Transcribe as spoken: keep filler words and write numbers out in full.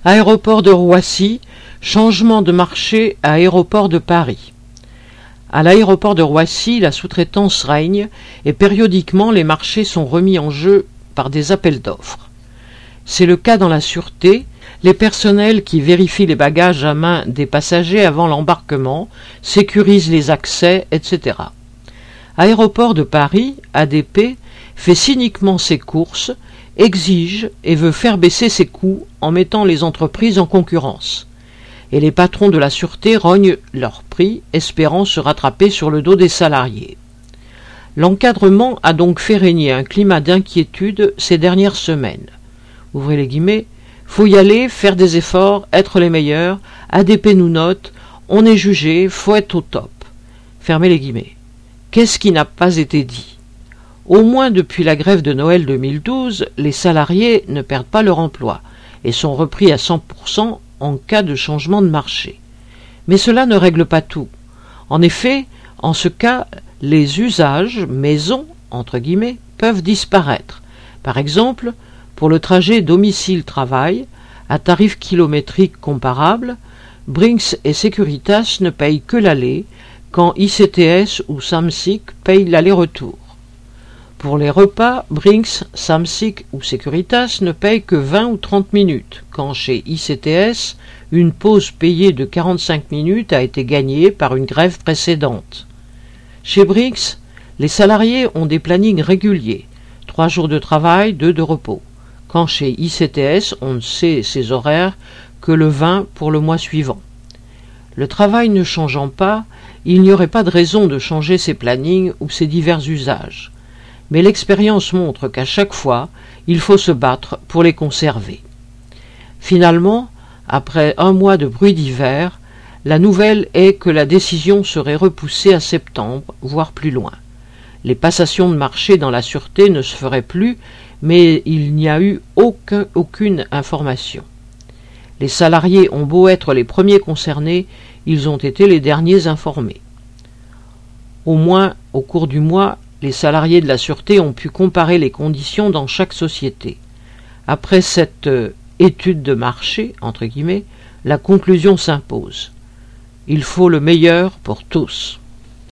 Aéroport de Roissy, changement de marché à Aéroport de Paris. À l'aéroport de Roissy, la sous-traitance règne et périodiquement les marchés sont remis en jeu par des appels d'offres. C'est le cas dans la sûreté, les personnels qui vérifient les bagages à main des passagers avant l'embarquement, sécurisent les accès, et cetera. Aéroport de Paris, A D P, fait cyniquement ses courses, exige et veut faire baisser ses coûts en mettant les entreprises en concurrence. Et les patrons de la sûreté rognent leurs prix, espérant se rattraper sur le dos des salariés. L'encadrement a donc fait régner un climat d'inquiétude ces dernières semaines. Ouvrez les guillemets, faut y aller, faire des efforts, être les meilleurs, A D P nous note, on est jugé, faut être au top. Fermez les guillemets. Qu'est-ce qui n'a pas été dit? Au moins depuis la grève de Noël deux mille douze, les salariés ne perdent pas leur emploi et sont repris à cent pour cent en cas de changement de marché. Mais cela ne règle pas tout. En effet, en ce cas, les usages maison, entre guillemets, peuvent disparaître. Par exemple, pour le trajet domicile-travail, à tarif kilométrique comparable, Brinks et Securitas ne payent que l'aller, quand I C T S ou Samsic payent l'aller-retour. Pour les repas, Brinks, Samsic ou Securitas ne payent que vingt ou trente minutes, quand chez I C T S, une pause payée de quarante-cinq minutes a été gagnée par une grève précédente. Chez Brinks, les salariés ont des plannings réguliers, trois jours de travail, deux de repos, quand chez I C T S, on ne sait ses horaires que le vingt pour le mois suivant. Le travail ne changeant pas, il n'y aurait pas de raison de changer ses plannings ou ses divers usages. Mais l'expérience montre qu'à chaque fois, il faut se battre pour les conserver. Finalement, après un mois de bruit d'hiver, la nouvelle est que la décision serait repoussée à septembre, voire plus loin. Les passations de marché dans la sûreté ne se feraient plus, mais il n'y a eu aucun, aucune information. Les salariés ont beau être les premiers concernés, ils ont été les derniers informés. Au moins, au cours du mois, les salariés de la sûreté ont pu comparer les conditions dans chaque société. Après cette euh, étude de marché, entre guillemets, la conclusion s'impose. Il faut le meilleur pour tous.